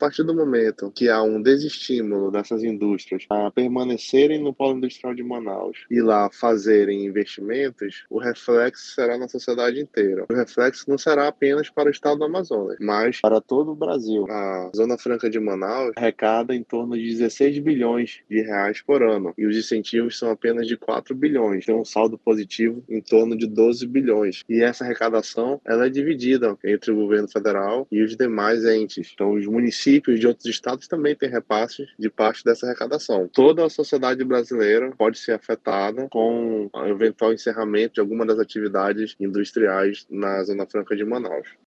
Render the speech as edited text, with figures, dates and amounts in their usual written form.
partir do momento que há um desestímulo dessas indústrias a permanecerem no polo industrial de Manaus e lá fazerem investimentos, o reflexo será na sociedade inteira. O reflexo não será apenas para o estado do Amazonas, mas para todo o Brasil. A Zona Franca de Manaus arrecada em torno de 16 bilhões de reais por ano e os incentivos são apenas de 4 bilhões. Tem um saldo positivo em torno de 12 bilhões. E essa arrecadação ela é dividida entre o governo federal e os demais entes. Então, os municípios de outros estados também têm repasses de parte dessa arrecadação. Toda a sociedade brasileira pode ser afetada com o eventual encerramento de alguma das atividades industriais na Zona Franca de Manaus.